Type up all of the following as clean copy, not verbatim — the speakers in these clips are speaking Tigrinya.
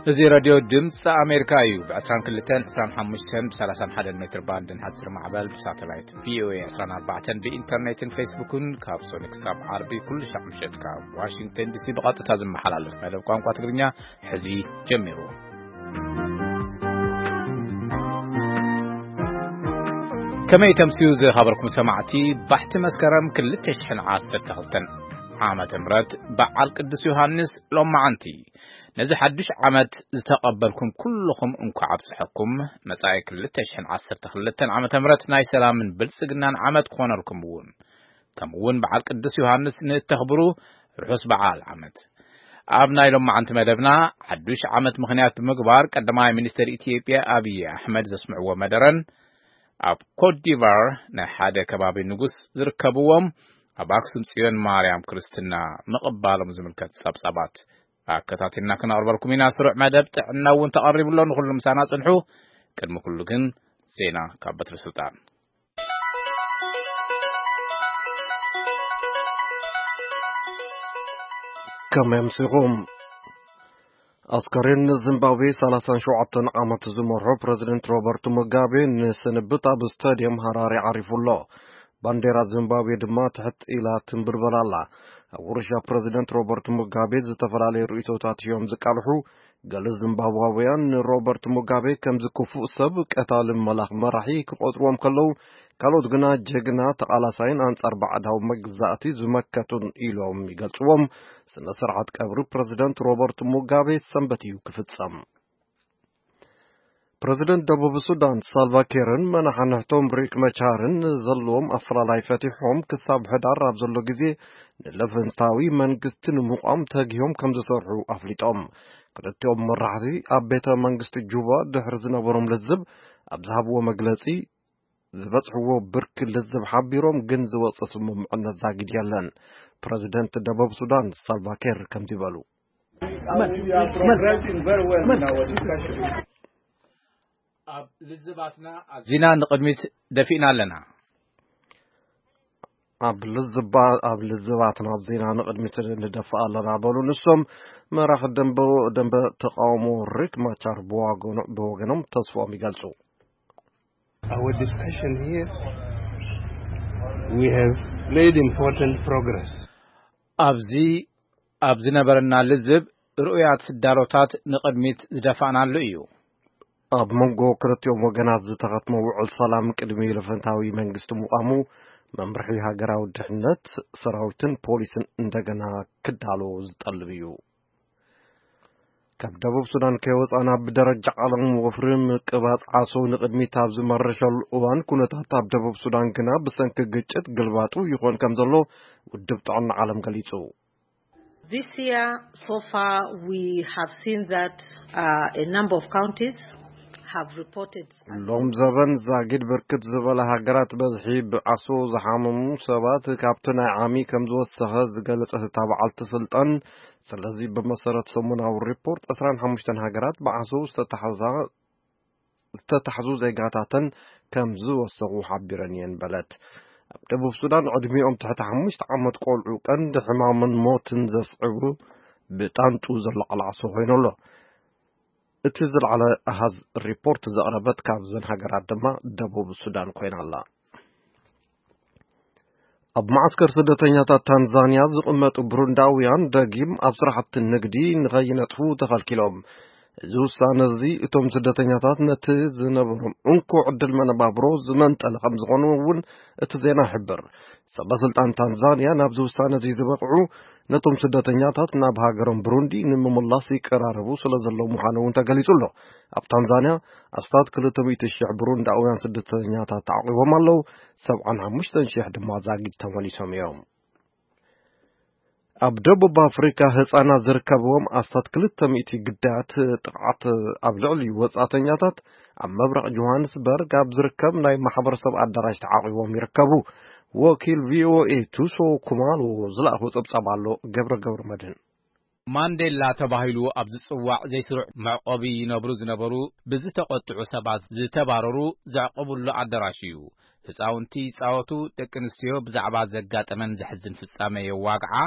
እዚ راديو ድምጽ ኣሜሪካ እዩ ብ22 25 31 ሜትር ባንድ ንሓጽር ማዕበል ብሳተላይት VOA 24 ብኢንተርኔትን ፌስቡክን ካብ ሶኒክ ስታብ ዓርቢ ኩሉ ሸምሸት ካብ ዋሽንግተን ዲሲ ብቐጥታ ዝመሓላለፍ መደብ ቋንቋ ትግርኛ ሕዚ ጀሚሩ ከመይ ተምሲዩ ዝኸበርኩም ሰማዕቲ ባሕቲ መስከረም 2012 ዓመተ ምህረት በዓል ቅዱስ ዮሐንስ ሎማዓንቲ ነዚ ሓድሽ ዓመት ዝተቀበልኩም ኩልኩም እንኳዕ ኣብጽሕኩም መጻኢ 2012 ዓመተ ምህረት ናይ ሰላምን ብልጽግናን ዓመት ኮነርኩም እውን ከምውን በዓል ቅዱስ ዮሐንስ ንተኽብሩ ርሑስ በዓል ዓመት ኣብ ናይ ሎማዓንቲ መደብና ሓድሽ ዓመት ምኽንያት ብምግባር ቀዳማይ ሚኒስትር ኢትዮጵያ አብይ አሕመድ ዘስምዕዎ መደረን ኣብ ኮት ዲቫር ናይ ሓደ ከባቢ ንጉስ ዝርከብዎም ኣብ ኣክሱም ጽዮን ማርያም ክርስትና መቕባሎም ዝምልከት ጸብጻባት ኣከታቲልና ክነቕርበልኩም ኢና ስሩዕ መደብ ጥዕና እውን ተቐሪብሎ ንኹሉ ምሳና ጽንሑ ቅድሚ ኩሉ ግን ዜና ካብ በትሪ ስልጣን ከመምሲኹም አስከሬን ዚምባብዌ 37 ዓመት ዝመርሖ ፕሬዝደንት ሮበርት ሙጋቤ ንስንብት ኣብ ስታዲየም ሃራሪ ዓሪፉሎ ባንዴራ ዚምባብዌ ድማ ትሕት ኢላ ትንብልበላላ ኣብ ውርሻ ፕሬዝደንት ሮበርት ሙጋቤ ዝተፈላለዩ ርእይቶታት እዮም ዝቃልሑ ገለ ዚምባብዌያን ሮበርት ሙጋቤ ከም ዝክፉእ ሰብ ቀታሊ መላኽ መራሒ ክቆጥርዎም ከለው ካልኦት ግና ጀግና ተቃላሳይን አንጻር ባዕዳዊ መግዛእቲ ዝመከቱን ኢሎም ይገልጽዎም ስነ ስርዓት ቀብሪ ፕሬዝደንት ሮበርት ሙጋቤ ሰንበት እዩ ክፍጸም ፕሬዝደንት ደቡብ ሱዳን ሳልቫኪርን መናሕንሕቶም ሪክ መቻርን ዘለዎም ኣፈላላይ ፈቲሖም ክሳብ ሕዳር ኣብ ዘሎ ግዜ ንለፈንታዊ መንግስቲ ንምቋም ተግዮም ከም ዝሰርሑ ኣፍሊጦም ክልቲኦም መራሕቲ ኣብ ቤተ መንግስቲ ጁባ ድሕሪ ዝነበሮም ልዝብ ኣብ ዝሃብዎ መግለጺ ዝበጽሕዎ ብርኪ ልዝብ ሓቢሮም ግን ዝወጽእ ስምምዕነት ዛጊድ የለን ፕሬዝደንት ደቡብ ሱዳን ሳልቫኪር ከም ዝበሉ ኣብ ልዝባትና ዚና ንቅድሚት ደፊእና ኣለና ኣብ ልዝባትና ዜና ንቅድሚት እንደፋ ኣለና በሉ ንሶም መራኽ ደንበ ተቃውሞ ሪክ ማቻር በወገኖም ተስፋኦም ይገልጹ Our discussion here we have made important progress ኣብዚ ነበረና ልዝብ ሩኡያት ስዳሮታት ንቅድሚት ዝደፋናሉ እዩ ኣብ መንጎ ክልቲኦም ወገናት ዝተኸትመ ውዕል ሰላም ቅድሚ ለፈንታዊ መንግስቲ ምቋሙ መምርሒ ሃገራዊ ድሕነት ሰራዊትን ፖሊስን እንደገና ክዳሎ ዝጠልብ እዩ ካብ ደቡብ ሱዳን ከወፃና ብደረጃ ዓለም ወፍርም ቅባጽ ዓሶ ንቅድሚት ኣብ ዝመረሸሉ እዋን ኩነታት ኣብ ደቡብ ሱዳን ግና ብሰንኪ ግጭት ግልባጡ ይኾን ከም ዘሎ ውድብ ጥዕና ዓለም ገሊጹ This year so far we have seen that a number of counties have reported ሎም ዘበን ዛጊድ ብርክት ዝበለ ሃገራት በዝሒ ብዓሶ ዝሓመሙ ሰባት ካብቲ ናይ ዓሚ ከም ዝወሰኸ ዝገለጸ ተባዓልቲ ስልጣን ስለዚ በመሰረት ሰሙናዊ ሪፖርት 25 ሃገራት ብዓሶ ዝተታሕዙ ዜጋታትን ከም ዝወሰኹ ሓቢረን እየን በለት ኣብ ደቡብ ሱዳን ዕድሚኦም ትሕቲ 5 ዓመት ቆልዑ ቀንዲ ሕማምን ሞትን ዘስዕቡ ብጣንጡ ዘለዓለ ዓሶ ኮይኑሎ እቲ ዝለዓለ ኣሃዝ ሪፖርት ዘቕረበት ካብ ዘን ሃገራት ድማ ደቡብ ሱዳን ኮይናላ ኣብ ማዕስከር ስደተኛታት ታንዛንያ ዝቕመጡ ብሩንዳውያን ደጊም ኣብ ስራሕቲ ንግዲ ንኸይነጥፉ ተኸልኪሎም እዚ ውሳነ እዚ እቶም ስደተኛታት ነቲ ዝነበሮም እንኩዕ ዕድል መነባብሮ ዝመንጠለ ከም ዝኾኑ እውን እቲ ዜና ይሕብር ሰበስልጣን ታንዛንያ ናብዚ ውሳነ እዚ ዝበቕዑ ነቶም ስደተኛታት ናብ ሃገሮም ብሩንዲ ንምምላስ ይቀራረቡ ስለ ዘለዉ ምዃኑ እውን ተገሊጹሎ ኣብ ታንዛንያ ኣስታት 200,000 ብሩንዳውያን ስደተኛታት ተዓቂቦም ኣለዉ 75,000 ድማ ዛጊድ ተመሊሶም እዮም ኣብ ደቡብ ኣፍሪካ ህፃናት ዝርከብዎም ኣስታት 200 ግዳያት ጥቃዓት ኣብ ልዕሊ ወጻእተኛታት ኣብ መብረቕ ጆሃንስበርግ ኣብ ዝርከብ ናይ ማሕበረሰብ ኣዳራሽ ተዓቂቦም ይርከቡ ወኪል ቪኦኤ ቱሶ ኩማሎ ዝለኣኹ ጸብጻብ ኣሎ ገብረ መድህን ማንዴላ ተባሂሉ ኣብ ዝጽዋዕ ዘይስሩዕ መዕቆቢ ይነብሩ ዝነበሩ ብዝተቆጥዑ ሰባት ዝተባረሩ ዘዕቆቡሉ ኣዳራሽ እዩ ህፃውንቲ ጻወቱ ደቂ ኣንስትዮ ብዛዕባ ዘጋጠመን ዘሕዝን ፍጻመ የዋግዓ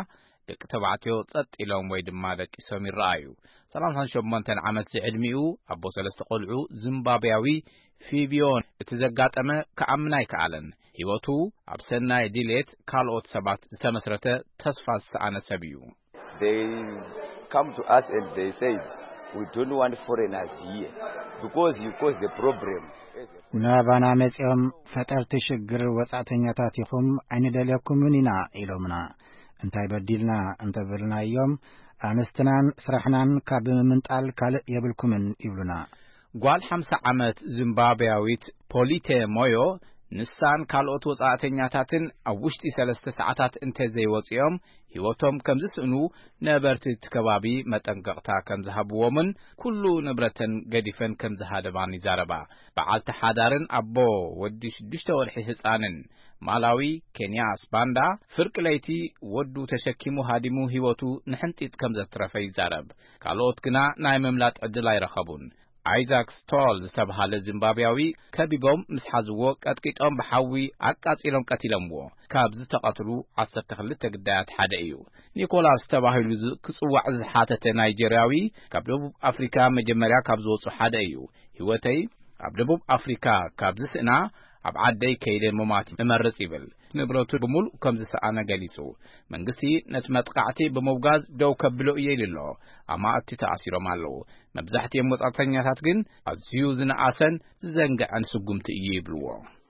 ደቂ ተባዕትዮ ጸጥ ኢሎም ወይ ድማ ደቂሶም ይረኣዩ 38 ዓመት ዝዕድሚኡ ኣቦ ሰለስተ ቆልዑ ዚምባብያዊ ፊቢዮን እቲ ዘጋጠመ ከኣምና ይከኣለን ህይወቱ ኣብ ሰናይ ዲሌት ካልኦት ሰባት ዝተመስረተ ተስፋ ዝሰኣነ ሰብ እዩ They come to us and they said we don't want foreigners here because you cause the problem ናባና መጽኦም ፈጠርቲ ሽግር ወጻተኛታት ይኹም ኣይንደልየኩምን ኢና ኢሎምና እንታይ በዲልና እንተብልናዮም ኣንስትናን ስራሕናን ካብ ምንጣል ካልእ የብልኩምን ይብሉና ጓል 50 ዓመት ዚምባብያዊት ፖሊቴ ሞዮ ንሳን ካልኦት ወጻተኛታትን ኣብ ውሽጢ 3 ሰዓታት እንተዘይወጽኦም ህይወቶም ከም ዝስእኑ ነበርቲ ከባቢ መጠንቀቕታ ከም ዝሃብዎምን ኩሉ ንብረተን ገዲፈን ከም ዝሃደባን ይዛረባ በዓልቲ ሓዳርን ኣቦ ወዲ 6 ወርሒ ህፃንን ማላዊ ኬንያስ ባንዳ ፍርቂ ለይቲ ወዱ ተሸኪሙ ሃዲሙ ህይወቱ ንሕንጢት ከም ዘትረፈ ይዛረብ ካልኦት ግና ናይ መምላጥ ዕድል ኣይረኸቡን አይዛክ ስቶል ዝተባሃለ ዚምባብያዊ ከቢቦም ምስ ሓዝዎ ቀጥቂጦም በሓዊ አቃጺሎም ቀቲለምዎ ካብ ዝተቀተሉ 12 ግዳያት ሓደ እዩ ኒኮላስ ተባሂሉ ክጽዋዕ ዝሓተተ ናይጀሪያዊ ካብ ደቡብ አፍሪካ መጀመርያ ካብ ዝወጹ ሓደ እዩ ህይወተይ ኣብ ደቡብ አፍሪካ ካብ ዝስእና ኣብ ዓደይ ከይደ መማት እመርጽ ይብል ንብረቱ ብሙሉ ከም ዝሰኣነ ገሊጹ መንግስቲ ነቲ መጥቃዕቲ በመውጋዝ ደው ከብሎ እየኢልሎ ኣማእቲ ተኣሲሮም ኣለዉ መብዛሕትኦም ወጻተኛታት ግን ኣዝዩ ዝነኣሰን ዝዘንግዐን ስጉምቲ እዩ ይብልዎ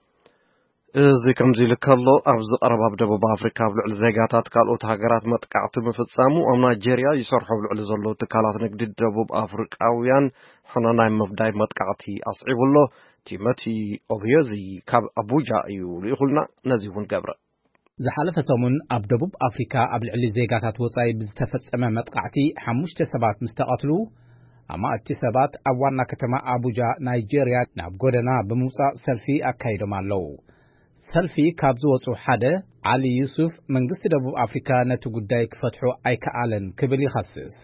እዚ ከምዚ ልከሎ ኣብዚ ቀረባ ደቡብ አፍሪካ ብልዕሊ ዜጋታት ካልኦት ሃገራት መጥቃዕቲ ምፍጻሙ ኣብ ናይጀርያ ይሰርሑ ብልዕሊ ዘሎ ትካላት ንግዲ ደቡብ አፍሪካውያን ሕናናይ መፍዳይ መጥቃዕቲ ኣስዒብሎ ቲሞቲ ኦብዮዚ ካብ አቡጃ እዩ ይኹልና ነዚሁን ገብረ ዝሓለፈ ሰሙን ኣብ ደቡብ አፍሪካ ኣብ ልዕሊ ዜጋታት ወጻኢ ብዝተፈጸመ መጥቃዕቲ 5 ሰባት ምስተቀትሉ ኣማእቲ ሰባት ኣብ ዋና ከተማ አቡጃ ናይጀርያ ናብ ጎደና ብምውጻእ ሰልፊ ኣካይዶም ኣለዉ ሰልፊ ካብ ዝወጹ ሓደ ዓሊ ዩሱፍ መንግስቲ ደቡብ አፍሪካ ነቲ ጉዳይ ክፈትሖ ኣይከኣለን ክብል ይኸስስ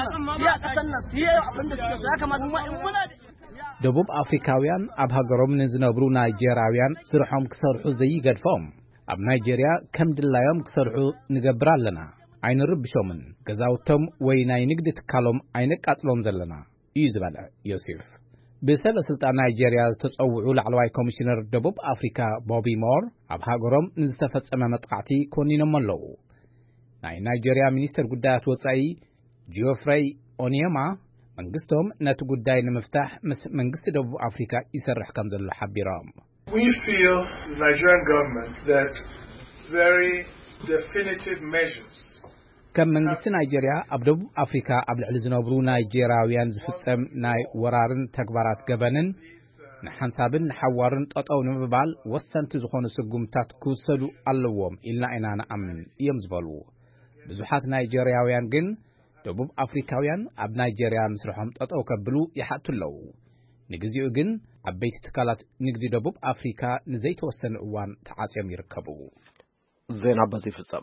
ደቡብ አፍሪካውያን ኣብ ሃገሮም ንዝነብሩ ናይጀሪያውያን ስርሖም ክሰርሑ ዘይገድፎም ኣብ ናይጀርያ ከም ድላዮም ክሰርሑ ንገብር ኣለና ኣይንርብሾምን ገዛውቶም ወይ ናይ ንግዲ ትካሎም ኣይነቃጽሎም ዘለና እዩ ዝበለ ዮሴፍ ብሰበስልጣን ናይጀርያ ዝተጸውዑ ላዕለዋይ ኮሚሽነር ደቡብ አፍሪካ ቦቢ ሞር ኣብ ሃገሮም ንዝተፈጸመ መጥቃዕቲ ኮኒኖም ኣለዉ ናይ ናይጀርያ ሚኒስትር ጉዳያት ወጻኢ ጂኦፍሬይ ኦኒየማ መንግስቶም ነቲ ጉዳይ ንምፍታሕ ምስ መንግስቲ ደቡብ አፍሪካ ይሰርሕ ከም ዘሎ ሓቢሮም We feel the Nigerian government that very definitive measures ከም መንግስቲ ናይጀርያ ኣብ ደቡብ አፍሪካ ኣብ ልዕሊ ዝነብሩ ናይጀሪያውያን ዝፍጸም ናይ ወራርን ተግባራት ገበንን ንሓንሳብን ሓዋርን ጠጠው ንምባል ወሰንቲ ዝኾኑ ስጉምታት ክውሰዱ ኣለዎም ኢልና ኢና ንኣምን እዮም ዝበሉ ብዙሓት ናይጀሪያውያን ግን ደቡብ አፍሪካውያን ኣብ ናይጀርያ ምስርሖም ጠጠው ከብሉ ይሓትለው ንግዚኡ ግን ዓበይቲ ትካላት ንግዲ ደቡብ አፍሪካ ንዘይተወሰነ እዋን ተዓጽዮም ይርከቡ ዜና በዚህ ፍጻም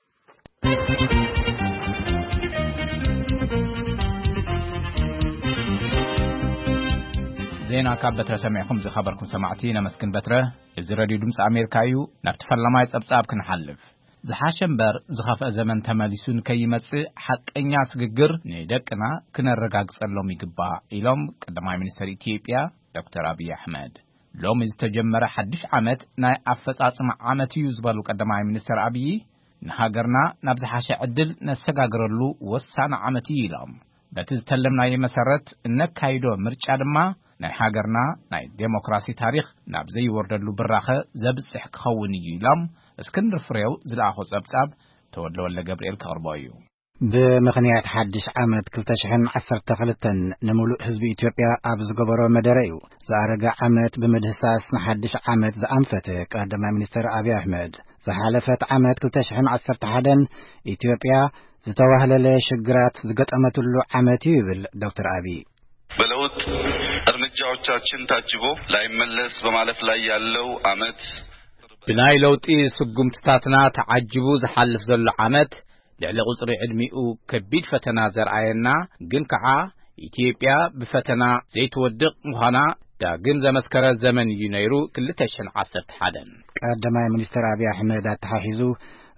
ዜና ካብ በትረ ሰሚዕኩም ዝኸበርኩም ሰማዕቲ ነመስግን በትረ እዚ ሬድዮ ድምፂ ኣሜሪካ እዩ ናብ ተፈላማይ ጸብጻብ ክንሓልፍ ዝሓሸምበር ዝኸፍአ ዘመን ተመሊሱን ከይመጽእ ሓቀኛ ስግግር ንደቅና ክነረጋግጸሎም ይግባእ ኢሎም ቀዳማይ ሚኒስትር ኢትዮጵያ ዶክተር አብይ አሕመድ ሎሚ ዝተጀመረ ሓድሽ ዓመት ናይ ኣፈጻጽማ ዓመት እዩ ዝበሉ ቀዳማይ ሚኒስትር አብይ ንሃገርና ናብ ዝሓሸ ዕድል ነሰጋግረሉ ወሳነ ዓመት እዩ ኢሎም በቲ ዝተለምናዮ መሰረት እነካይዶ ምርጫ ድማ ናይ ሃገርና ናይ ዴሞክራሲ ታሪኽ ናብ ዘይወርደሉ ብራኸ ዘብጽሕ ክኸውን እዩ ኢሎም እስክንድር ፍሬው ዝለኣኾ ጸብጻብ ተወልደ ገብርኤል ከቕርቦ እዩ ብምኽንያት ሓድሽ ዓመት 2012 ንሙሉእ ህዝቢ ኢትዮጵያ ኣብ ዝገበሮ መደረ እዩ ዝኣረገ ዓመት ብምድህሳስ ንሓድሽ ዓመት ዝኣንፈተ ቀዳማይ ሚኒስትር አብይ አሕመድ ዝሓለፈት ዓመት 2011 ኢትዮጵያ ዝተዋህለለ ሽግራት ዝገጠመትሉ ዓመት እዩ ይብል ዶክተር አብይ በለውጥ እርምጃዎቻችን ታጅቦ ላይመለስ በማለፍ ላይ ያለው ዓመት ብናይ ለውጢ ስጉምትታትና ተዓጅቡ ዝሓልፍ ዘሎ ዓመት ልዕሊ ቁጽሪ ዕድሚኡ ከቢድ ፈተና ዘርአየና ግን ከዓ ኢትዮጵያ ብፈተና ዘይትወድቕ ምዃና ዳግም ዘመስከረ ዘመን እዩ ነይሩ 2011 ቀዳማይ ሚኒስትር አብይ አሕመድ አተሓሒዙ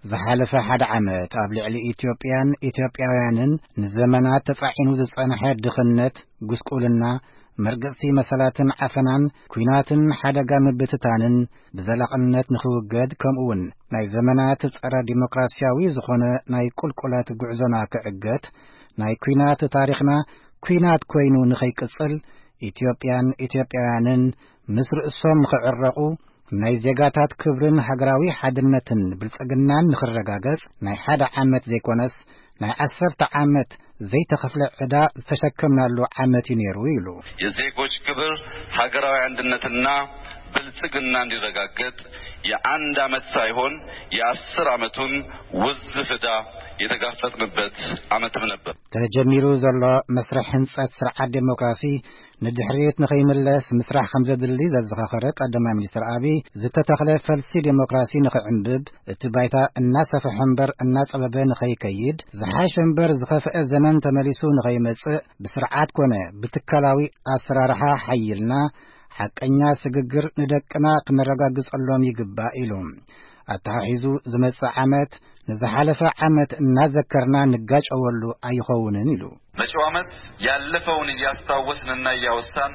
ዝሓለፈ ሓደ ዓመት ኣብ ልዕሊ ኢትዮጵያን ኢትዮጵያውያንን ንዘመናት ተጻዒኑ ዝጸንሐ ድኽነት ጉስቁልና መርገጽቲ መሰላትን ዓፈናን ኩናትን ሓደጋ ምብትታንን ብዘላቕነት ንኽውገድ ከምኡውን ናይ ዘመናት ጸረ ዲሞክራሲያዊ ዝኾነ ናይ ቁልቁለት ጉዕዞና ክዕገት ናይ ኩናት ታሪኽና ኩናት ኮይኑ ንኸይቅጽል ኢትዮጵያን ኢትዮጵያውያንን ምስ ርእሶም ክዕረቑ ናይ ዜጋታት ክብርን ሃገራዊ ሓድነትን ብልጽግናን ንኽረጋገጽ ናይ ሓደ ዓመት ዘይኮነስ ናይ 10 ዓመት ዘይተኸፍለ ዕዳ ዝተሸከምናሉ ዓመት ነይሩ ኢሉ የዜጎች ክብር ሀገራዊ አንድነትና ብልጽግና እንዲረጋገጥ የአንድ ዓመት ሳይሆን የ10 ዓመቱን ውዝፍ ዕዳ የተጋፈጥንበት ዓመትም ነበር። ተጀሚሩ ዘሎ መስርሕ ህንጸት ስርዓት ዴሞክራሲ ንድሕሪት ንኸይምለስ ምስራሕ ከም ዘድሊ ዘዘኻኸረ ቀዳማይ ሚኒስትር አብይ ዝተተኽለ ፈልሲ ዴሞክራሲ ንኽዕንብብ እቲ ባይታ እናሰፍሐ እምበር እናጸበበ ንኸይከይድ ዝሓሸ እምበር ዝኸፍአ ዘመን ተመሊሱ ንኸይመጽእ ብስርዓት ኮነ ብትካላዊ ኣሰራርሓ ሓይልና ሓቀኛ ስግግር ንደቅና ክነረጋግጸሎም ይግባእ ኢሉ ኣተሓሒዙ ዝመጽእ ዓመት ንዝሓለፈ ዓመት እናዘከርና ንጋጨወሉ ኣይኸውንን ኢሉ መጪው ዓመት ያለፈውን እያስታወስንና እያወሳን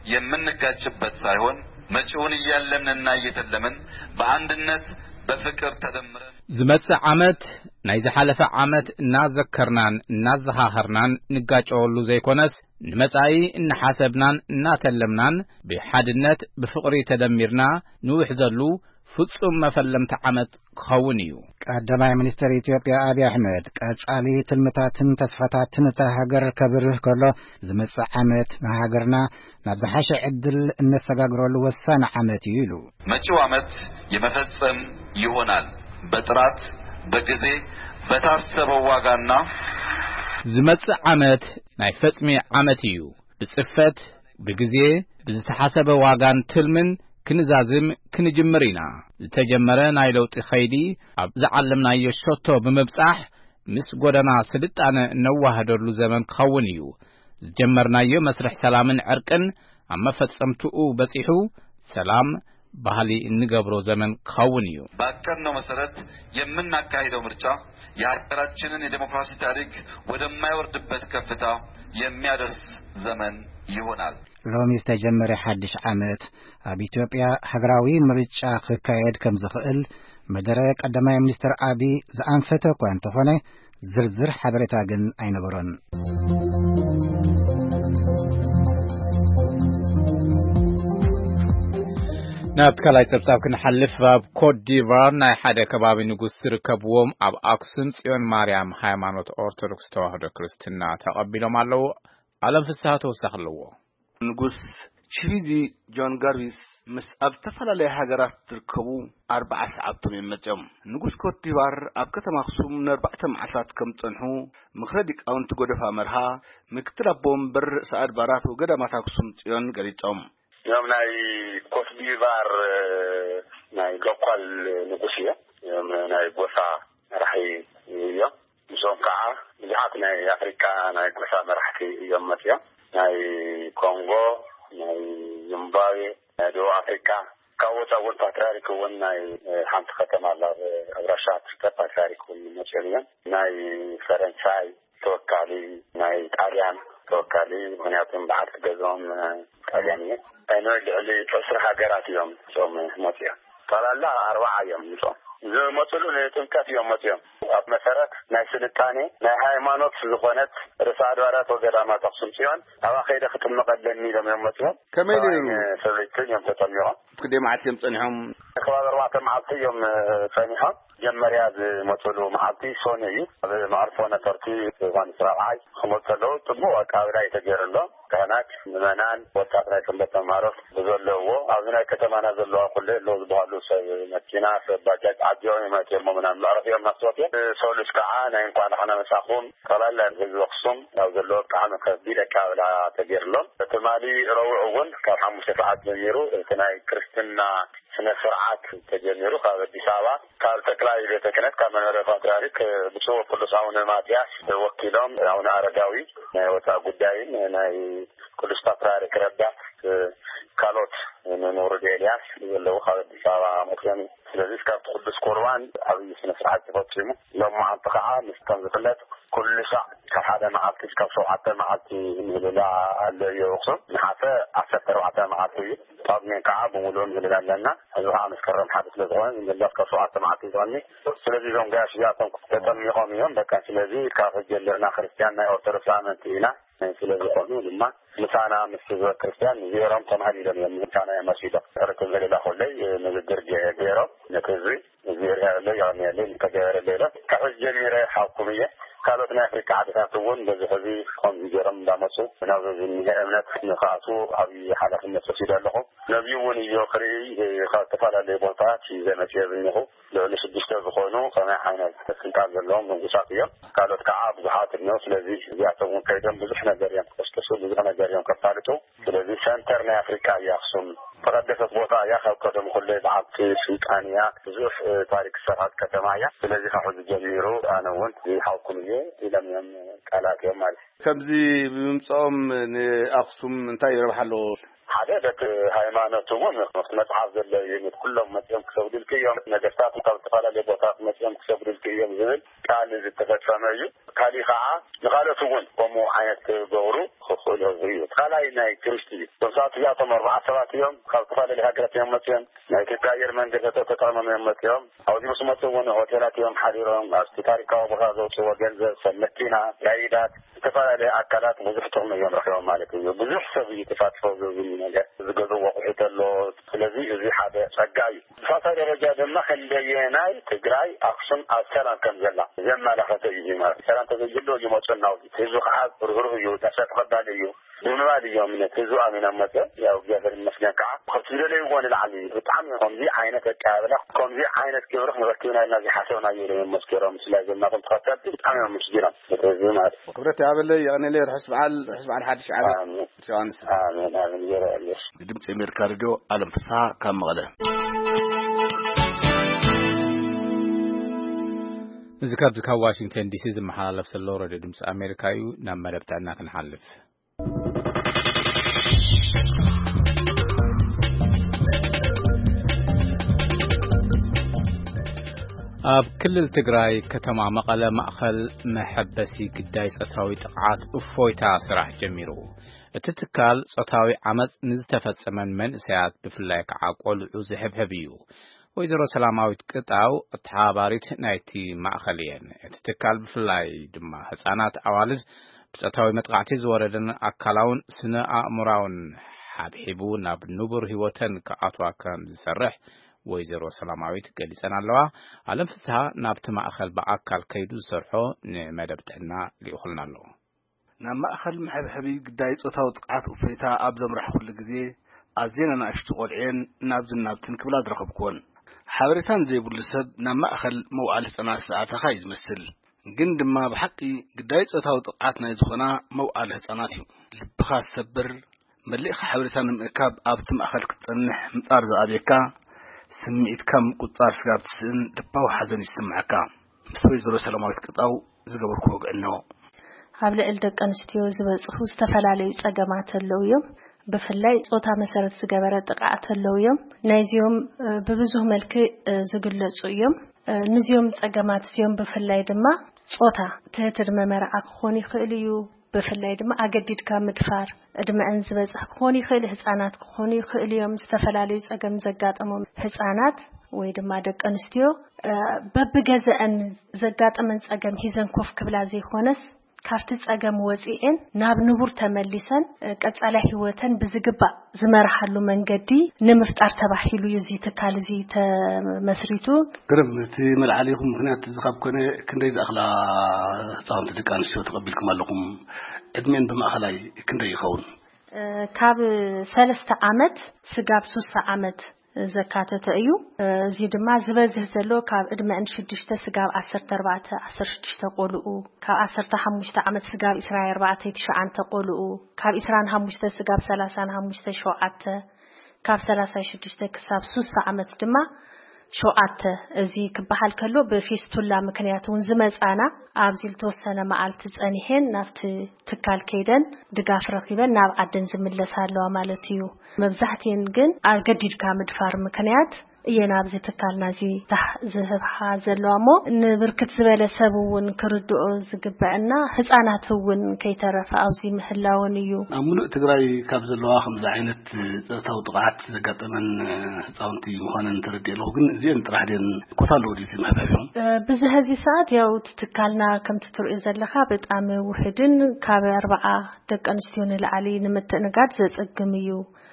የምንጋጭበት ሳይሆን መጪውን እያለምንና እየተለምን በአንድነት በፍቅር ተደምረን ዝመጽእ ዓመት ናይ ዝሓለፈ ዓመት እናዘከርናን እናዘኻኸርናን ንጋጨወሉ ዘይኮነስ ንመጻኢ እናሓሰብናን እናተለምናን ብሓድነት ብፍቕሪ ተደሚርና ንውሕ ዘሉ ፍጹም መፈለምቲ ዓመት ክኸውን እዩ። ቀዳማይ ሚኒስትር ኢትዮጵያ አብይ አሕመድ ቀጻሊ ትልምታትን ተስፋታትን ተሃገር ከብርህ ከሎ ዝመጽእ ዓመት ንሃገርና ናብ ዝሓሸ ዕድል እነሰጋግረሉ ወሳኒ ዓመት እዩ ኢሉ መጪው ዓመት የመፈጸም ይሆናል በጥራት በጊዜ በታሰበው ዋጋና ዝመጽእ ዓመት ናይ ፈጽሚ ዓመት እዩ ብጽፈት ብጊዜ ብዝተሓሰበ ዋጋን ትልምን ክንዛዝም ክንጅምር ኢና ዝተጀመረ ናይ ለውጢ ኸይዲ ኣብ ዝዓለምናዮ ሸቶ ብምብጻሕ ምስ ጎደና ስልጣነ ነዋህደሉ ዘመን ክኸውን እዩ ዝጀመርናዮ መስርሕ ሰላምን ዕርቅን ኣብ መፈጸምትኡ በጺሑ ሰላም ባህሊ እንገብሮ ዘመን ክኸውን እዩ ባቀድነው መሰረት የምናካሂደው ምርጫ የሀገራችንን የዲሞክራሲ ታሪክ ወደማይወርድበት ከፍታ የሚያደርስ ዘመን ይሆናል ሎሚ ዝተጀመረ ሓድሽ ዓመት ኣብ ኢትዮጵያ ሃገራዊ ምርጫ ክካየድ ከም ዝኽእል መደረ ቀዳማይ ሚኒስትር አብይ ዝኣንፈተ እኳ እንተኾነ ዝርዝር ሓበሬታ ግን ኣይነበሮን ናብ ካልኣይ ፀብጻብ ክንሓልፍ ኣብ ኮት ዲቫር ናይ ሓደ ከባቢ ንጉስ ዝርከብዎም ኣብ ኣክሱም ጽዮን ማርያም ሃይማኖት ኦርቶዶክስ ተዋህዶ ክርስትና ተቐቢሎም ኣለዉ ዓለም ፍስሓ ተወሳኺ ኣለዎ ንጉስ ቺቪዚ ጆን ጋርቪስ ምስ ኣብ ተፈላለየ ሃገራት ዝርከቡ 40 ሰዓቶም ይመጽኦም ንጉስ ኮት ዲቫር ኣብ ከተማ ኣክሱም ን4 መዓልታት ከም ጸንሑ ምኽረ ዲቃውንቲ ጎደፋ መርሃ ምክትል ኣቦም በር ሰኣድባራት ወገዳማት ኣክሱም ጽዮን ገሊጾም يوم ناي كوت ديفار ناي لوكال نغوسيا يوم ناي غوسا راحي يوم مشون كعا جهات ناي افريكا ناي غوسا راحتي يوم ماتيا ناي كونغو ناي زيمبابوي دو افريكا كاوتا والباتريك وناي حانت ختم على ابرشات الباتريك والماتيا ناي فرنساي توكالي ناي طاليان توكالي مناطق بعد كذوم طاليانيه أنا اللي تصرح حاجات يوم يوم ماتيا فلا 4 يوم يوم زي ما تقولوا تنكت يوم ماتيا مثلا ناس الثاني ناس هايمانوت زخونت رسالة ورات وقدامات أقسم شيئا أو خير ختم مقدمي لهم يوم ماتيا كمان سويتين يوم تطلعوا كده معتم صنعهم أخبار 4 معطي يوم صنعهم جمريا مطلوب معطي صنعي هذا معرفونه ترتيب وان سراعي خمسلو تبوا كاوراي تجرلو كانت منان وتاقراي كمبتمارف بزلو أظن كتمانا زلو كله لوز بحالو مكينة باجاج عديون ما تيمو منان العرف يوم نصوتي سولش كعانا ينقوانا حنا مساخون قلال لنهز وقصم أو زلو كعانا كبيرة كاولا تجرلو تمالي روعون كالحمو شفاعات نميرو تناي كريستنا سنة سرعات تجميرو قابل ديساوا قابل تكلاي بيتكنت كامن رفاتراريك بسوء كل ساون ماتياس وكيلهم هنا رجاوي وتا قداين هنا ቅዱስ ፓትርያርክ ረዳት ካልኦት ንውረድ ኤልያስ ዘለዉ ካብ አዲስ አበባ መፅኦም ስለዚህ ካብ ቅዱስ ቁርባን ዓብዪ ስነ ስርዓት ተፈፂሙ ሎማዓንቲ ከዓ ምስቶም ዝፍለጥ ኩሉ ሰዓት ካብ ሓደ መዓልቲ እስካብ 7 መዓልቲ ንህልላ ኣሎ እዩ ኣክሱም ንሓሰ 14 መዓልቲ እዩ ጳጉሜን ከዓ ብምሉእ ንህልላ ኣለና እዚ ከዓ መስከረም ሓደ ስለ ዝኾነ ንህልላ እስካብ 7 መዓልቲ ይኾኒ ስለዚ እዞም ጋሽ እዚኣቶም ተጠሚቖም እዮም በቃ ስለዚ ካብ ሕጂ ጀሚርና ክርስቲያን ናይ ኦርቶዶክስ ኣመንቲ ኢና ስለዝኾኑ ድማ ምሳና ምስ ህዝበ ክርስቲያን ዜሮም ተማሂሎም እዮም ምሳና የመሲዶ ርክብ ዘለላ ኮለይ ንግግር ገይሮም ነቲ ህዝቢ እዚ ርአለ ያኔለ ተገበረ ሌላ ካብ ሕጂ ጀሚረ ሓኩም እየ ካልኦት ናይ ኣፍሪካ ዓድታት እውን በዚ ሕዚ ከምዚ ገይሮም እንዳመፁ ናብ ዝኒሀ እምነት ንኽኣቱ ዓብዪ ሓላፍነት ወሲዱ ኣለኹ ነቢዩ እውን እዮ ክርኢ ካብ ዝተፈላለዩ ቦታታት ዘመፅየ ዝኒኹ ልዕሊ 6 ዝኾኑ ከመይ ዓይነት ስልጣን ዘለዎም ንጉሳት እዮም ካልኦት ከዓ ብዙሓት እኒሆ ስለዚ እዚኣቶም እውን ከይዶም ብዙሕ ነገር እዮም ክቀስቅሱ ብዙሕ ነገር እዮም ከፋልጡ ስለዚ ሰንተር ናይ ኣፍሪካ እያ ኣክሱም ተቀደሰት ቦታ እያ ካብ ቀደም ኩለይ በዓልቲ ስልጣን እያ ብዙሕ ታሪክ ዝሰርሓት ከተማ እያ ስለዚ ካብ ሕዚ ጀሚሩ ኣነ እውን ይሓውኩም እየ ኢሎም እዮም ቃላት እዮም ማለት ከምዚ ብምምፅኦም ንኣክሱም እንታይ ይረብሕ ኣለዎ ሓደ ደቂ ሃይማኖት እውን መፅሓፍ ዘሎ እዩ ኩሎም መፅኦም ክሰግዱልክ እዮም ነገስታት ካብ ዝተፈላለዩ ቦታታት መፅኦም ክሰግዱልክ እዮም ዝብል ቃል ዝተፈፀመ እዩ ካሊእ ከዓ ንኻልኦት እውን ከምኡ ዓይነት ክገብሩ ክኽእሉ እዩ ካልኣይ ናይ ቱሪስት እዩ ብዛት እዚኣቶም 4 ሰባት እዮም ካብ ዝተፈላለዩ ሃገራት እዮም መፅኦም ናይ ኢትዮጵያ ኣየር መንገዲ ተጠቒሞም እዮም መፅኦም ኣብዚ ምስ መፁ እውን ሆቴላት እዮም ሓዲሮም ኣብቲ ታሪካዊ ቦታ ዘውፅዎ ገንዘብ ሰብ መኪና ጋይዳት ዝተፈላለዩ ኣካላት ብዙሕ ጥቕሚ እዮም ረኪቦም ማለት እዩ ብዙሕ ሰብ እዩ ተሳትፎ ዝብል ነገር ዝገዝኡ ኣቑሑት ኣሎ ስለዚ እዚ ሓደ ፀጋ እዩ ብሳሳይ ደረጃ ድማ ክንደየናይ ትግራይ ኣክሱም ኣብ ሰላም ከም ዘላ ዘመላኸተ እዩ ማለት ሰላም ተዘይሉ ይመፁ ናውቲ ህዝቡ ከዓ ርህሩህ እዩ ተሰጥ ቀዳሊ እዩ ብምባል እዮም ነትህዝቡ ኣሚኖም መፀ ያው እግዚአብሔር ይመስገን ከዓ ካብቲ ዝደለይዎ ንላዕሊ ብጣዕሚ ከምዚ ዓይነት ኣቀባብላ ከምዚ ዓይነት ክብሪ ክንረክብና ኢልና ዝሓሰብና እዩ እዮም መስከሮም ስለዚ ዘናቶም ተኸተልቲ ብጣዕሚ እዮም ምስጊኖም ነትህዝቡ ማለት ክብረት ያበለይ ያኔለ ርሕስ በዓል ሓድሽ ዓመት ኣሜን ይረአልሽ ድምፂ ኣሜሪካ ሬድዮ ዓለም ፍስሓ ካብ መቐለ እዚ ካብዚ ካብ ዋሽንግተን ዲሲ ዝመሓላለፍ ዘሎ ሬድዮ ድምፂ ኣሜሪካ እዩ ናብ መደብታና ክንሓልፍ ኣብ ክልል ትግራይ ከተማ መቐለ ማእኸል መሐበሲ ግዳይ ጾታዊ ጥቃዓት እፎይታ ስራሕ ጀሚሩ እቲ ትካል ጾታዊ ዓመጽ ንዝተፈጸመን መንእሰያት ብፍላይ ከዓ ቆልዑ ዝሕብሕብ እዩ ወይዘሮ ሰላማዊት ቅጣው ተሓባሪት ናይቲ ማእኸል እየን እቲ ትካል ብፍላይ ድማ ህፃናት ኣዋልድ ብጾታዊ መጥቃዕቲ ዝወረደን ኣካላውን ስነ ኣእምሮውን ሓብሒቡ ናብ ንቡር ህይወተን ከኣትዋ ከም ዝሰርሕ ወይዘሮ ሰላማዊት ገሊጸን ኣለዋ ዓለም ፍስሓ ናብቲ ማእኸል በኣካል ከይዱ ዝሰርሖ ንመደብጥዕና ሊኡኽልና ኣሎ ናብ ማእኸል መሕብሕቢ ግዳይ ጾታዊ ጥቃዓት እፎይታ ኣብ ዘምራሕ ኩሉ ግዜ ኣዝየን ኣናእሽቲ ቆልዕን ናብትን ክብላ ዝረኸብክዎን ሓበሬታን ዘይብሉ ሰብ ናብ ማእኸል መውዓል ህፃናት ዝኣተኻ እዩ ዝመስል ግን ድማ ብሓቂ ግዳይ ጾታዊ ጥቃዓት ናይ ዝኾና መውዓል ህፃናት እዩ ልብኻ ዝሰብር መሊእኻ ሓበሬታ ንምእካብ ኣብቲ ማእኸል ክትፀንሕ ምፃር ዝኣብየካ ስምዒትካ ምቁፃር ስጋብ ትስእን ልባዊ ሓዘን ይስምዓካ ምስ ወይዘሮ ሰላማዊት ቅጣው ዝገበርክዎ ግዕኖ ኣብ ልዕሊ ደቂ ኣንስትዮ ዝበፅሑ ዝተፈላለዩ ፀገማት ኣለው እዮም ብፍላይ ጾታ መሰረት ዝገበረ ጥቃዓት ኣለው እዮም ናይዚኦም ብብዙሕ መልክዕ ዝግለጹ እዮም ንዚኦም ፀገማት እዚኦም ብፍላይ ድማ ጾታ ትህትድመ መርዓ ክኾን ይኽእል እዩ ብፍላይ ድማ ኣገዲድካ ምድፋር ዕድመአን ዝበፅሕ ክኾን ይኽእል ህፃናት ክኾኑ ይኽእል እዮም ዝተፈላለዩ ፀገም ዘጋጠሞም ህፃናት ወይ ድማ ደቂ ኣንስትዮ በብገዝአን ዘጋጠመን ፀገም ሂዘን ኮፍ ክብላ ዘይኮነስ ካብቲ ፀገም ወፂአን ናብ ንቡር ተመሊሰን ቀጻላይ ህይወተን ብዝግባእ ዝመርሓሉ መንገዲ ንምፍጣር ተባሂሉ እዚ ትካል እዚ ተመስሪቱ ግርም እቲ መልዓሊኹም ምክንያት ዝኻብ ኮነ ክንደይ ዝኣኽላ ህፃውንቲ ደቂ ኣንስትዮ ተቐቢልኩም ኣለኹም ዕድሜን ብማእኸላይ ክንደይ ይኸውን ካብ 3 ዓመት ስጋብ 3 ዓመት ዘካተተ እዩ እዚ ድማ ዝበዝሕ ዘሎ ካብ ዕድመን 6 ስጋብ 14 16 ቆልዑ ካብ 15 ዓመት ስጋብ 24 9 ቆልዑ ካብ 25 ስጋብ 35 7 ካብ 36 ክሳብ 3 ዓመት ድማ ሸውዓተ እዚ ክበሃል ከሎ በፊስቱላ ምክንያቱን ዝመጻና ኣብዚል ተወሰነ መዓልቲ ጸኒሄን ናፍቲ ትካል ከይደን ድጋፍ ረኺበን ናብ ዓደን ዝምለሳለዋ ማለት እዩ መብዛሕትየን ግን ኣገዲድካ ምድፋር ምክንያት እየናብዚ ትካልና እዚ ዝህብሓ ዘለዋሞ ንብርክት ዝበለ ሰብውን ክርድኦ ዝግበአና ህፃናትውን ከይተረፈ ኣብዚ ምህላውን እዩ ሙሉእ ትግራይ ካብ ዘለዋ ከምዛ ዓይነት ፀጥታዊ ጥቃዓት ዘጋጠመን ህፃውንቲ ምዃነን ተረዲእለሁ ግን እዚአን ጥራሕ ደን ኮታለው ዲዚ ማሕበሪዮም ብዝህዚ ሰዓት ያው ትካልና ከምቲ ትርእዩ ዘለኻ ብጣዕሚ ውሕድን ካብ 40 ደቂ ኣንስትዮ ንላዕሊ ንምትእንጋድ ዘጸግም እዩ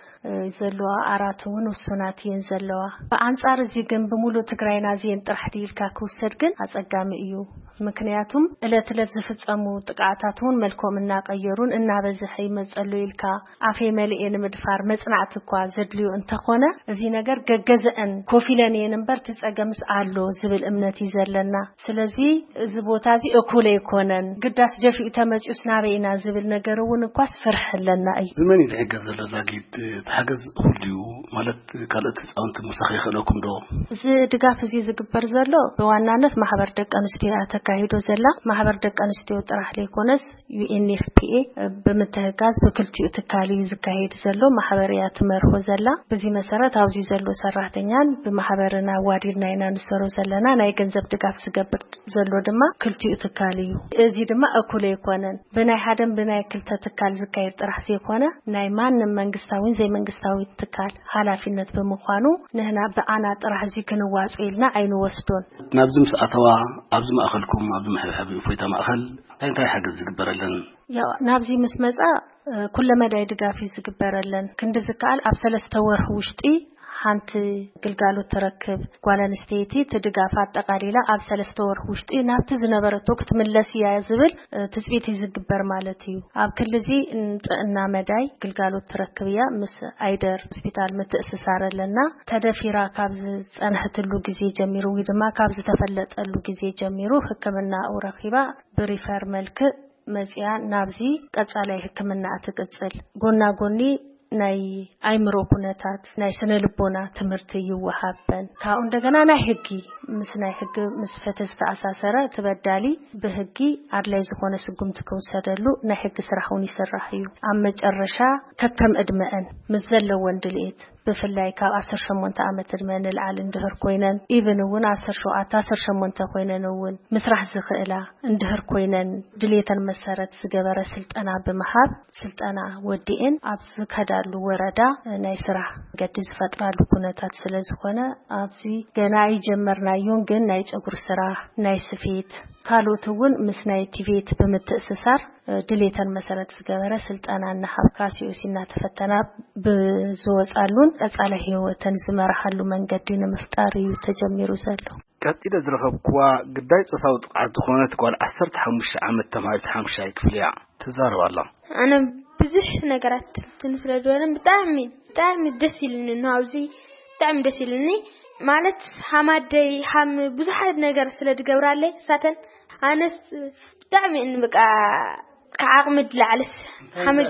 ዘለዋ ኣራቱን ወሱናት ይን ዘለዋ በአንጻር እዚ ግን ብሙሉ ትግራይና ዚን ጥራሕ ዲልካ ክውሰድ ግን አጸጋሚ እዩ ምክንያቱም እለት ዝፍጸሙ ጥቃታቱን መልኮም እናቀየሩን እናበዝሕ ይመጸሉ ይልካ አፌ መልኤን ምድፋር መጽናዕት እኳ ዘድልዩ እንተኾነ እዚ ነገር ገገዘን ኮፊለን የንበር ትጸገምስ አሎ ዝብል እምነት ይዘለና ስለዚ እዚ ቦታ እዚ እኩል ይኮነን ግዳስ ደፊኡ ተመጽኡስ ናበይና ዝብል ነገርውን እኳስ ፍርሕለና እዩ ብመን ይሕገዝ ዘሎ ዛጊት ተሓገዝ ሁሉ ማለት ካልኦት ጻውንት መሳኺ ይኽእለኩም ዶ እዚ ድጋፍ እዚ ዝግበር ዘሎ በዋናነት ማህበር ደቂ ኣንስትዮ ተካሂዶ ዘላ ማህበር ደቂ ኣንስትዮ ጥራሕ ለይኮነስ UNFPA በመተጋዝ በክልቲኡ ተካሊዩ ዝካሄድ ዘሎ ማህበርያ ትመርሆ ዘላ በዚ መሰረት ኣብዚ ዘሎ ሰራሕተኛን በማህበርና ዋዲርና ኢና ንሰሮ ዘለና ናይ ገንዘብ ድጋፍ ዝገብር ዘሎ ድማ ክልቲኡ ተካሊዩ እዚ ድማ እኩል ይኮነን ብናይ ሓደን ብናይ ክልተ ተካል ዝካሄድ ጥራሕ ዘይኮነ ናይ ማንም መንግስታዊን ዘይመንግስታዊ ተካል ሓላፊነት በመዃኑ ንህና በአና ጥራሕ እዚ ክንዋጽኢልና አይኑ ወስዶን ናብዚ ምስኣተዋ ኣብዚ ማእኸልኩም ኣብዚ መሕብሐብ ፎይታ ማእኸል እንታይ ሓገዝ ዝግበረለን ያ ናብዚ ምስ መጻ ኩለ መዳይ ድጋፍ ዝግበረለን ክንዲ ዝካል ኣብ 3 ወርሕ ውሽጢ ሓንቲ ግልጋሎት ተረክብ ጓላንስቴቲ ተድጋፍ አጠቃሊላ ኣብ 3 ወርሕ ውሽጢ ናብቲ ዝነበረቶ ክትምለስ ያ ዝብል ትጽቢት ዝግበር ማለት እዩ ኣብ ክልዚ እንጥዕና መዳይ ግልጋሎት ተረክብያ ምስ አይደር ሆስፒታል ምትእስሳረለና ተደፊራ ካብ ዝጸንሕትሉ ጊዜ ጀሚሩ ወይ ድማ ካብ ዝተፈለጠሉ ጊዜ ጀሚሩ ሕክምና ረኺባ ብሪፈር መልክ መጽያ ናብዚ ቀጻላይ ሕክምና አትቅጽል ጎና ጎኒ ናይ አይምሮ ኩነታት ናይ ስነ ልቦና ትምህርት ይወሃበን ካው እንደገና ናይ ህጊ ምስ ናይ ህጊ ምስ ፈተስ ተኣሳሰረ ተበዳሊ በህጊ አድላይ ዝኾነ ስጉምት ከውሰደሉ ናይ ህጊ ስራሕውን ይስራሕ እዩ ኣብ መጨረሻ ከከም እድመአን ምስ ዘለወን ድልኤት ብፍላይ ካብ 18 ዓመት እድመን ልዓል እንድህር ኮይነን ኢቭንውን 17 ኮይነንውን ምስራሕ ዝኽእላ እንድህር ኮይነን ድልኤተን መሰረት ዝገበረ ስልጠና በመሃብ ስልጠና ወዲኤን ኣብ ዝከዳሉ ወረዳ ናይ ስራሕ ገድ ዝፈጥራሉ ኩነታት ስለዝኾነ ኣብዚ ገና ይጀመርናዮን ግን ናይ ጨጉር ስራሕ ናይ ስፌት ካልኦትውን ምስ ናይ ቲቪት በመተእስሳር ድሌተን መሰረት ዝገበረ ስልጠና እናሓብካሲዮሲና ተፈተና ብዝወጻሉን ቀጻለ ህይወተን ዝመራሓሉ መንገዲ ንምፍጣር እዩ ተጀሚሩ ዘሎ ቀጥታ ዝረኸብኩዋ ግዳይ ጾታዊ ጥቃት ዝኾነት ጓል 15 ዓመት ተማሪት 5 ክፍልያ ተዛረባላ ኣነ ብዙሕ ነገራት ትንስለዶን ብጣዕሚ ደስ ይልኒ ናውዚ ብጣዕሚ ደስ ይልኒ ማለት ሓማደይ ሓም ብዙሓት ነገር ስለድገብራለይ ሳተን ኣነስ ብጣዕሚ እንበቃ ከዓቅምድ ላዕለስ ሓመገ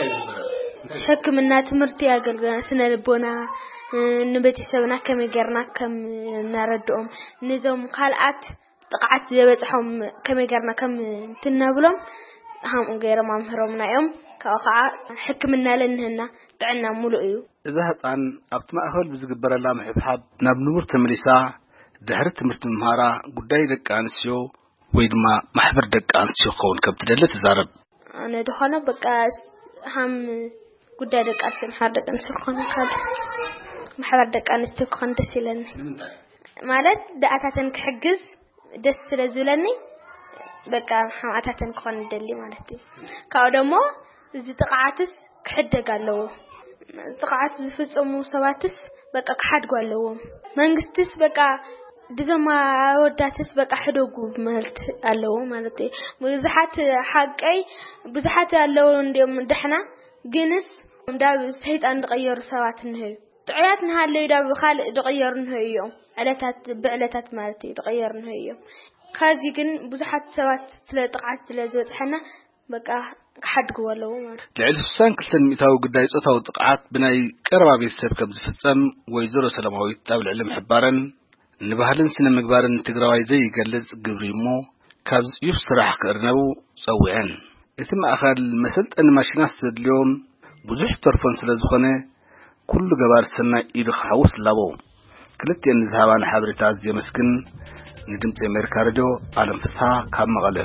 ሕክምና ትምህርቲ ያገልግልና ስነ ልቦና ንቤተሰብና ከመገርና ከም ናረድኦም ንዞም ካልኣት ጥቃዓት ዘበጽሖም ከመገርና ከም ትነብሎም ሃም ገይሮም ኣምህሮምና እዮም ካውኻ ሕክምና ለንህና ጥዕና ሙሉእ እዩ እዛ ህፃን ኣብቲ ማእኸል ብዝግበረላ ምሕብሓብ ናብ ንቡር ተመሊሳ ድሕሪ ትምህርቲ ምምሃራ ጉዳይ ደቂ ኣንስትዮ ወይ ድማ ማሕበር ደቂ ኣንስትዮ ክኸውን ከም ትደሊ ትዛረብ ኣነ ድኾነ በቃ ሃም ጉዳይ ደቂ ኣንስትዮ ማሕበር ደቂ ኣንስትዮ ክኾን ካብ ማሕበር ደቂ ኣንስትዮ ክኾን ደስ ይለኒ ማለት ደኣታተን ክሕግዝ ደስ ስለዝብለኒ በቃ ሓማታተን ክኾን ደሊ ማለት እዩ ካው ደሞ እዚ ጥቃዓትስ ክሕደግ ኣለዎ ጥቃዓት ዝፍጽሙ ሰባትስ በቃ ክሓድጉ ኣለዎም መንግስትስ በቃ ድዘማ ወዳትስ በቃ ሕደጉ ማለት ኣለዎ ማለት እዩ ብዙሓት ሓቀይ ብዙሓት ኣለዎ እንዲም ድሕና ግንስ እንዳብ ሰይጣን ዝቀየሩ ሰባት እንህዩ ጥዕያት ንሃለዩ ዳብ ካልእ ዝቀየሩ እንህዩ ዕለታት ብዕለታት ማለት እዩ ዝቀየሩ እንህዩ ካዚ ግን ብዙሓት ሰባት ስለ ጥቃዓት ስለ ዝበጽሐና በቃ ክሓድጉ ኣለዎ ማለት ልዕሊ 62 ሚእታዊ ጉዳይ ጾታዊ ጥቃዓት ብናይ ቀረባ ቤተሰብ ከም ዝፍጸም ወይዘሮ ሰላማዊት ኣብ ልዕሊ ምሕባረን ንባህልን ስነ ምግባርን ትግራዋይ ዘይገልጽ ግብሪ እሞ ካብ ጽዩፍ ስራሕ ክርነቡ ጸውዐን እቲ ማእኸል መሰልጠኒ ማሽናት ዘድልዮም ብዙሕ ተርፎን ስለ ዝኾነ ኩሉ ገባር ሰናይ ኢዱ ክሓውስ ኣለዎ ክልቲአን ዝሃባን ሓበሬታ ዘመስግን ንድምፂ አሜሪካ ሬድዮ ዓለም ፍስሓ ካብ መቐለ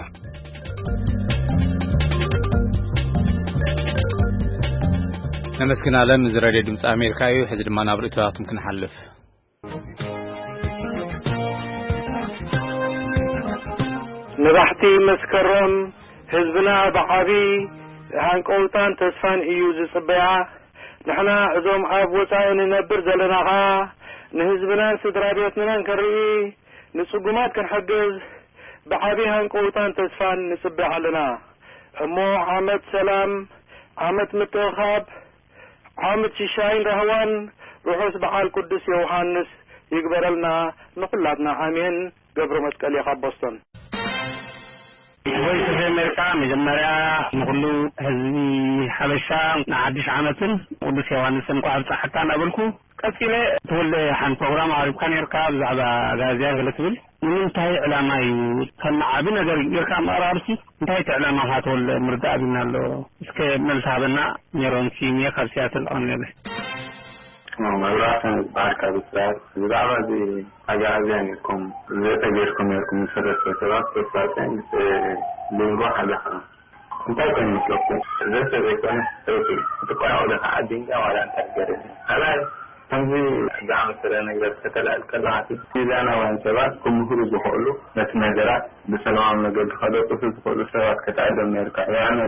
نمسكن عالم زرادي دمس أمريكايو حزب ما نبرئتها ممكن حلف نبحتي مسكرم حزبنا بعبي هنقولتان تسفان إيوز صبيعة نحنا عزوم عاب وسائن نبر زلناها نهزبنا سدرابيتنا نكري نسقمات كنحجز بعبي هنقولتان تسفان نصبيعة لنا أمو عامد سلام عامد متوخاب عامد شاين رهوان روحوس بحال قدس يوحنس يقبر لنا نقلاتنا آمين قبر متكالي خبصتن ويس في أمريكا مجمريا نقولو هزي حبشا نعديش عامتن قدس يوحنس نقعد حتى نقبلكو كثيرة تقول حان بروغرام عارب كان يركب زعبا غازيان غلطبل ومنتهي علامة كان عابنا يركب أرارسي انتهيت علامة هاتول مرداء بنا له اسكي ملتابنا نيرون سيمية خلصيات الأونيبه مغلقا باركة بسرعة زعبا دي أجازيانكم زي تجيركم يركم سرس وسرات وسراتين لنروح بحرا انتهيت المسلوكي زي سريكون سوكي تقوى عودة عادين ولا انت تجرد خلاص هذه دعم السلام نقدر تتلقى الكرعاتي إذا أنا وانتباه كل مخرج بقوله نتناجرات بسلام نقدر خلق وفز بقوله سوات كتعيدا من يركع ويعمل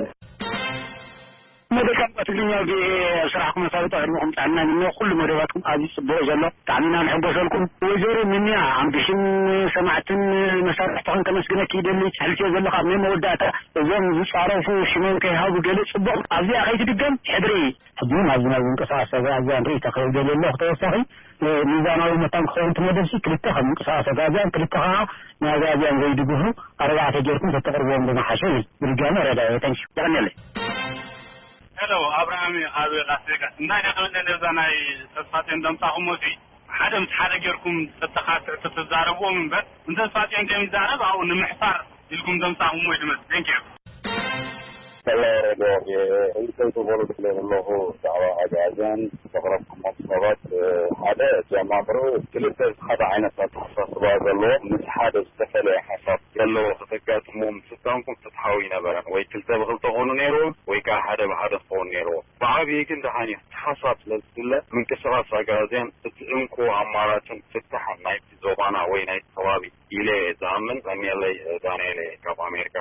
مدكم تقولين يجي شرحكم مسألة علمكم تعلمنا منه كل مريضاتكم هذه الصبح جل تعلمنا نحب وصلكم وزور مني عم بشين سمعت مسألة تكون كمسكنة كده اللي هل شيء زل قبل ما ودعته زين يشعروا شمال كهذا جلس صبح عزيز أخي تدقن حدري حدون عزنا من قصاص عزيز ريت تخيل جل الله توصحي ميزان أو متان خونت مدرسي كلتها من قصاص عزيز كلتها ما عزيز زيد جهو أربعة جركم تتقربون بمحشوي بالجامعة ردا تنشف يعني Hello, Abraham أبي غاسيك. نحن قلنا نزانا تسفاتين دم تاخموسي. حدا متحرك يركم تتخاط تتزاربوا من بس. أنت تسفاتين كم يزارب أو نمحصر يلكم دم تاخموسي بس. Thank you. الله يرضى أنت تقول بكلام الله تعالى عجزان تقربكم مصطفات هذا جماعة برو كل هذا عين تخصص بعض الله مش هذا استفلا حسب كله خطكات مم ستانكم تتحاوينا برا ويكلت بغلط غنو نيرو ويكا هذا بهذا فون نيرو بعابي كنت هاني حسب لله من كسرات عجزان تتنكو عمارات تفتح نايف زبانا ويناي ثوابي إلى زمن زمي الله دانيله كاب أمريكا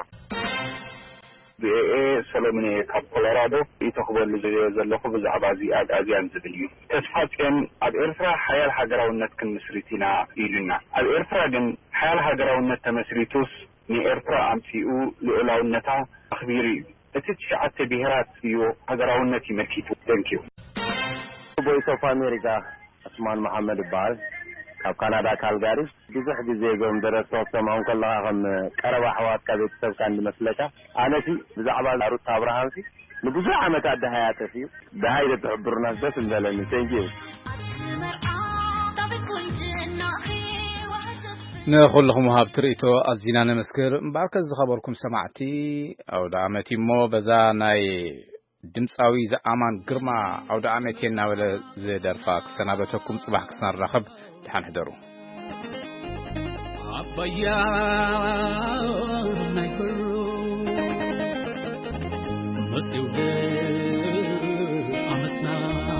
سلامني كاب كولورادو يتقبل زلخو بزعبا زياد أزيان زبليو تسفات كان الإرثرا حيال حجراونت كن مسريتنا إيلنا الإرثرا جن حيال حجراونت تمسريتوس ني إرثرا أمسيو لأولاونتا أخبيري تتشعت بهرات فيو حجراونتي مركيتو تنكيو بويس أوف أمريكا اسمان محمد بال كاب كندا كالغاري بزح جزء قوم درسوا سمعون كلها هم كروا حوات كذا تسوكان لمسلكة أنا في بزعبا عروض أبراهام في نبزع عمك عد حياته فيه ده هاي تعبر ناس بس مدلني تنجيو نقول لكم هاب تريتو أزينا نمسكر بعكس خبركم سمعتي أو دعمتي مو بزاناي دمساوي زعمان قرما أو دعمتينا ولا زي درفاك سنابتكم صباح كسنا الرخب حنحضروا عبايا نايكرو متيوده عمتنا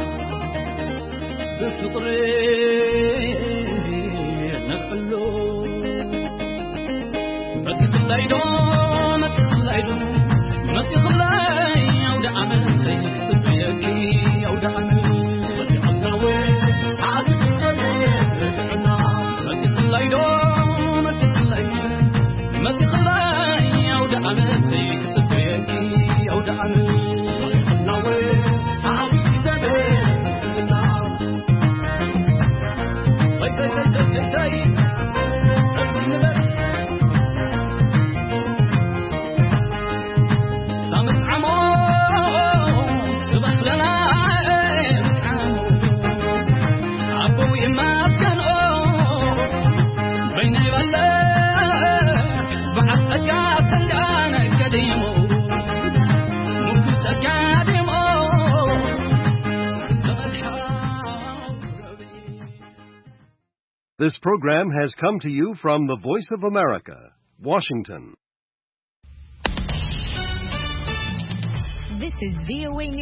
بفطري نقلو متخلايدو متخلاي عود عمل سبيكي عود عمل متخلاوي عاد ما تخلي عود عملي كتبيكي عود عملي ناوي عاوز زمان سامت عمو تبخلنا This program has come to you from the Voice of America, Washington. This is VOA News.